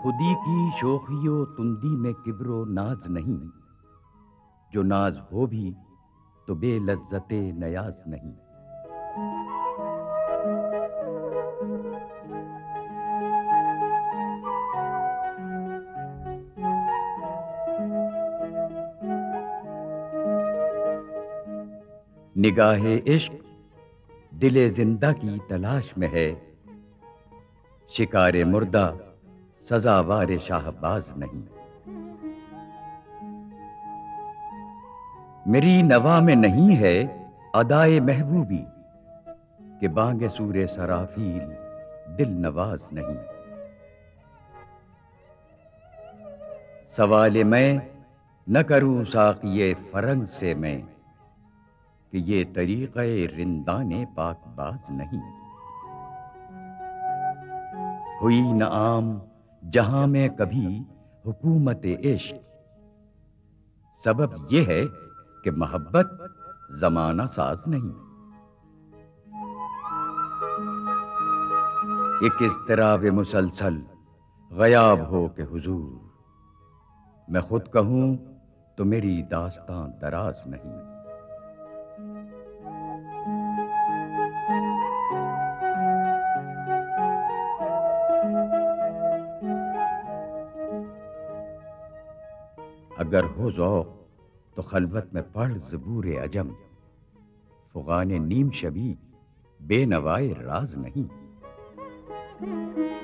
खुदी की शोखियो तुंदी में किब्रो नाज नहीं, जो नाज हो भी तो बेलज्जते नयाज नहीं। निगाहे इश्क दिले जिंदा की तलाश में है, शिकारे मुर्दा सजावार शाहबाज नहीं। मेरी नवा में नहीं है अदाए महबूबी, कि बांगे सूरे सराफील दिल नवाज नहीं। सवाले मैं न करूं साक़िए फरंग से मैं, कि ये तरीक़े रिंदाने पाकबाज नहीं। हुई न आम जहां में कभी हुकूमत इश्क, सबब ये है कि मोहब्बत जमाना साज नहीं। एक इज़्तिराब मुसलसल ग़याब हो के हुजूर, मैं खुद कहूं तो मेरी दास्तां दराज नहीं। अगर हो ज़ौक़ तो खलवत में पढ़ ज़बूर अजम, फ़ुग़ान नीम शबी बेनवाए राज नहीं।